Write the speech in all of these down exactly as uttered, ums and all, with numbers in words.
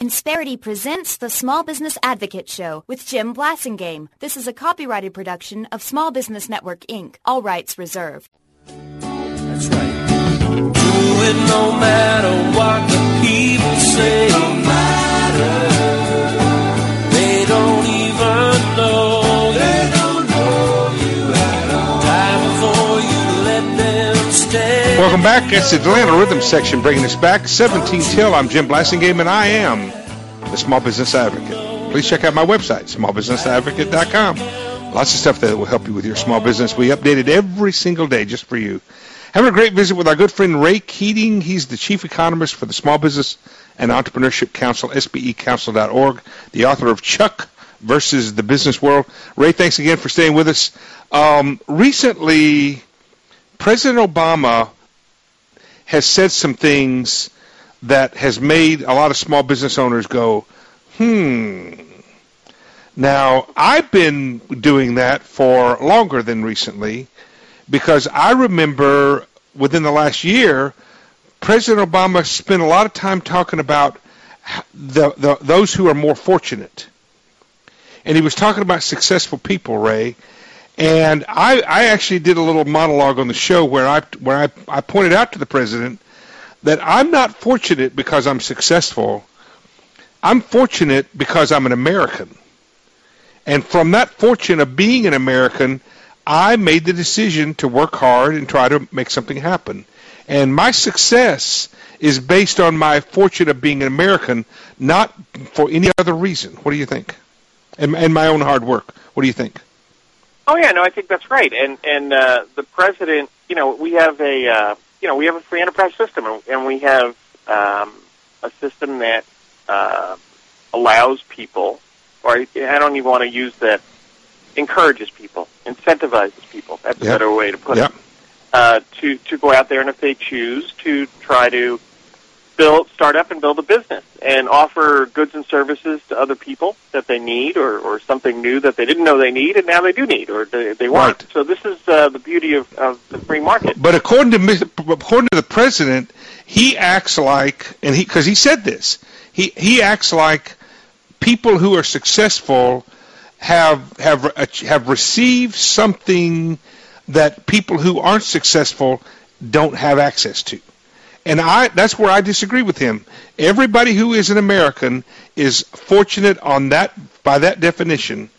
Insperity presents the Small Business Advocate Show with Jim Blasingame. This is a copyrighted production of Small Business Network, Incorporated. All rights reserved. That's right. Do it no matter what the people say. No matter. They don't even know. They don't know you at all. Time before you let them stay. Welcome back. It's the Atlanta Rhythm section bringing us back. seventeen till. I'm Jim Blasingame, and I am the Small Business Advocate. Please check out my website, small business advocate dot com. Lots of stuff that will help you with your small business. We update it every single day just for you. Having a great visit with our good friend Ray Keating. He's the chief economist for the Small Business and Entrepreneurship Council, S B E council dot org, the author of Chuck versus the Business World. Ray, thanks again for staying with us. Um, recently, President Obama has said some things that has made a lot of small business owners go, hmm. Now, I've been doing that for longer than recently because I remember within the last year, President Obama spent a lot of time talking about the, the, those who are more fortunate. And he was talking about successful people, Ray. And I, I actually did a little monologue on the show where I where I, I pointed out to the president that I'm not fortunate because I'm successful. I'm fortunate because I'm an American. And from that fortune of being an American, I made the decision to work hard and try to make something happen. And my success is based on my fortune of being an American, not for any other reason. What do you think? And, and my own hard work. What do you think? Oh yeah, no, I think that's right. And and uh, the president, you know, we have a uh, you know we have a free enterprise system, and we have um, a system that uh, allows people, or I don't even want to use that, encourages people, incentivizes people. That's yep. a better way to put yep. it. Uh, to to go out there, and if they choose to try to build, start up and build a business and offer goods and services to other people that they need, or, or something new that they didn't know they need and now they do need, or they, they want. Right. So this is uh, the beauty of, of the free market. But according to according to the president, he acts like, and he because he said this, he he acts like people who are successful have have have received something that people who aren't successful don't have access to. And I that's where I disagree with him. Everybody who is an American is fortunate on that by that definition.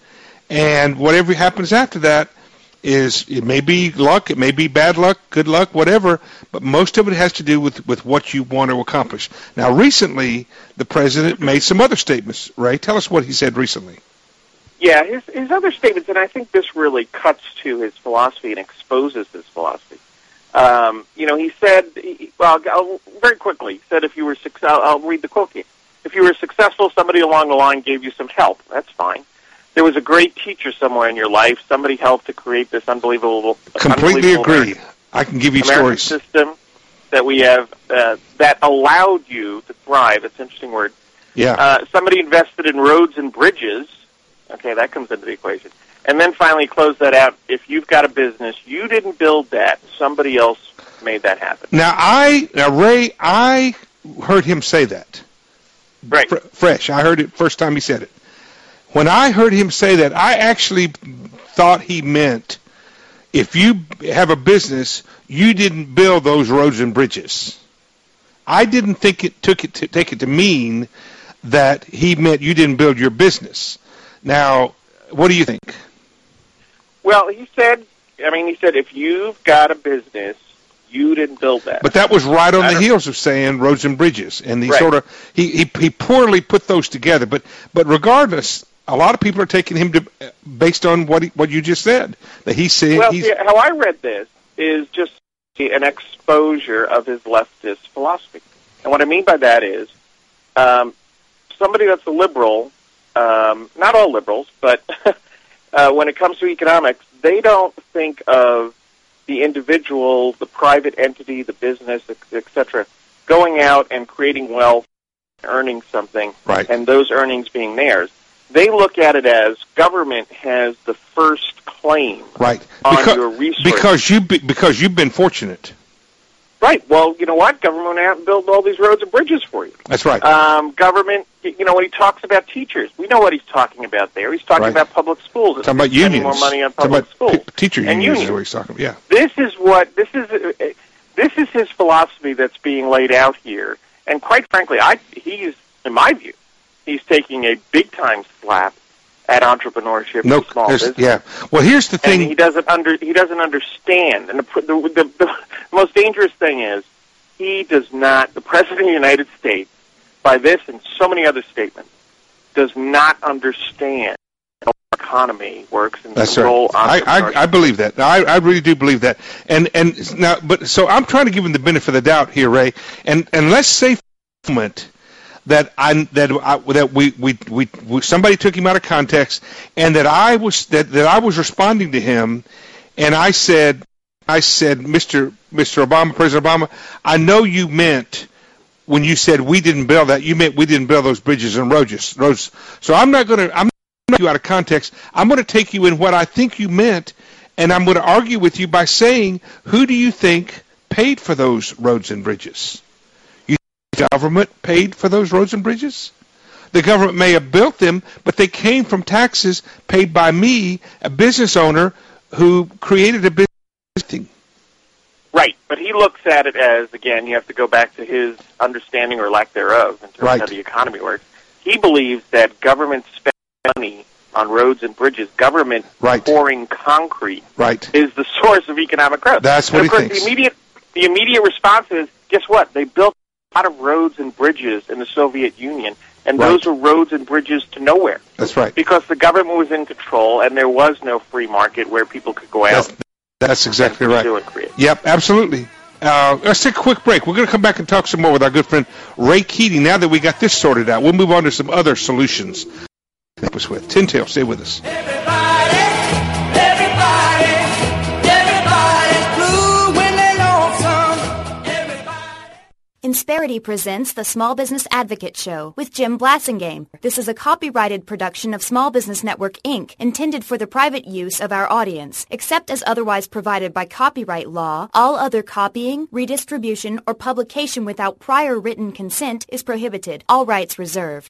And whatever happens after that is, it may be luck, it may be bad luck, good luck, whatever, but most of it has to do with, with what you want to accomplish. Now, recently, the president made some other statements. Ray, tell us what he said recently. Yeah, his, his other statements, and I think this really cuts to his philosophy and exposes his philosophy. Um, you know, he said, well, I'll, very quickly, he said if you were successful, I'll read the quote here. If you were successful, somebody along the line gave you some help. That's fine. There was a great teacher somewhere in your life. Somebody helped to create this unbelievable, completely unbelievable agree. American, I can give you American stories. System that we have uh, that allowed you to thrive. That's an interesting word. Yeah. Uh, somebody invested in roads and bridges. Okay, that comes into the equation. And then finally close that out. If you've got a business, you didn't build that. Somebody else made that happen. Now, I, now Ray, I heard him say that. Right. Fre- fresh. I heard it first time he said it. When I heard him say that, I actually thought he meant if you have a business, you didn't build those roads and bridges. I didn't think it took it to take it to mean that he meant you didn't build your business. Now, what do you think? Well, he said, I mean, he said, if you've got a business, you didn't build that. But that was right on the heels of saying roads and bridges, and he right. sort of he, he he poorly put those together. But but regardless, a lot of people are taking him to based on what he, what you just said. That he's saying. Well, he's, see, how I read this is just an exposure of his leftist philosophy, and what I mean by that is um, somebody that's a liberal. Um, not all liberals, but uh, when it comes to economics, they don't think of the individual, the private entity, the business, et cetera, going out and creating wealth, earning something, right. and those earnings being theirs. They look at it as government has the first claim right. on because, your resources. Because, you be, because you've been fortunate. Right. Well, you know what? Government went out and built all these roads and bridges for you. That's right. Um, government, you know, when he talks about teachers, we know what he's talking about there. He's talking Right. about public schools. Talking about spending unions. more money on Talking public about schools. p- teacher and unions is unions. what he's talking about. Yeah. This is what this is. Uh, this is his philosophy that's being laid out here. And quite frankly, I he's, in my view, he's taking a big time slap at entrepreneurship No, and small there's- business. yeah. Well, here's the And he thing. doesn't under he doesn't understand. And the, the the the most dangerous thing is he does not. The president of the United States, by this and so many other statements, does not understand how our economy works and That's the role right. I, entrepreneurship. I, I believe that. I, I really do believe that. And and now, but so I'm trying to give him the benefit of the doubt here, Ray. And and let's say for a moment that I that I, that we, we we we somebody took him out of context, and that I was that, that I was responding to him, and I said I said Mister Mister Obama, President Obama, I know you meant when you said we didn't build that, you meant we didn't build those bridges and roads. roads. So I'm not going to I'm not you out of context. I'm going to take you in what I think you meant, and I'm going to argue with you by saying, who do you think paid for those roads and bridges? The government paid for those roads and bridges? The government may have built them, but they came from taxes paid by me, a business owner who created a business. Right, but he looks at it as, again, you have to go back to his understanding or lack thereof in terms Right. of how the economy works. He believes that government spending money on roads and bridges, government Right. pouring concrete, Right. is the source of economic growth. That's what and he of course, thinks. The immediate, the immediate response is, guess what? They built a lot of roads and bridges in the Soviet Union, and Right. those were roads and bridges to nowhere. That's right. Because the government was in control, and there was no free market where people could go out That's, that's exactly and right. pursue and create. Yep, absolutely. Uh, let's take a quick break. We're going to come back and talk some more with our good friend Ray Keating. Now that we got this sorted out, we'll move on to some other solutions. Help us with Tin Tail. Stay with us. Everybody, everybody, everybody's blue when they lonesome. Everybody. Insperity presents the Small Business Advocate Show with Jim Blassingame. This is a copyrighted production of Small Business Network, Incorporated, intended for the private use of our audience. Except as otherwise provided by copyright law, all other copying, redistribution, or publication without prior written consent is prohibited. All rights reserved.